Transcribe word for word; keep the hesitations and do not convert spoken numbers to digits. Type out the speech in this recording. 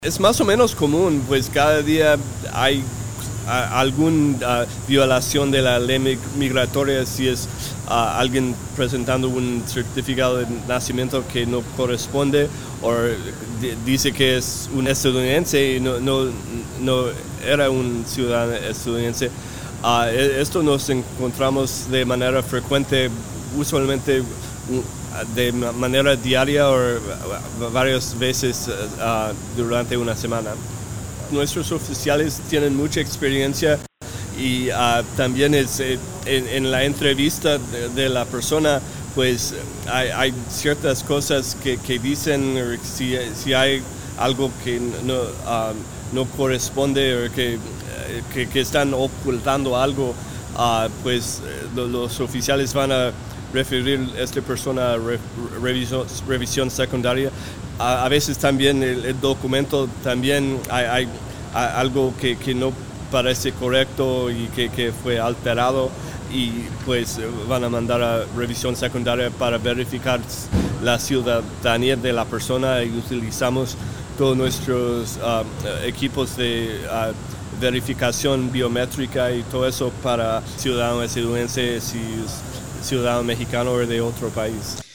Es más o menos común, pues cada día hay a, alguna uh, violación de la ley migratoria si es uh, alguien presentando un certificado de nacimiento que no corresponde o d- dice que es un estadounidense y no, no, no era un ciudadano estadounidense. Uh, esto nos encontramos de manera frecuente, usualmente de manera diaria o varias veces uh, durante una semana. Nuestros oficiales tienen mucha experiencia y uh, también es, eh, en, en la entrevista de, de la persona pues hay, hay ciertas cosas que, que dicen si, si hay algo que no, uh, no corresponde o que, que, que están ocultando algo, uh, pues los oficiales van a referir a esta persona a re, revisión, revisión secundaria. A, a veces también el, el documento también hay, hay, hay algo que, que no parece correcto y que, que fue alterado y pues van a mandar a revisión secundaria para verificar la ciudadanía de la persona y utilizamos todos nuestros uh, equipos de uh, verificación biométrica y todo eso para ciudadanos estadounidenses y ciudadano mexicano o de otro país.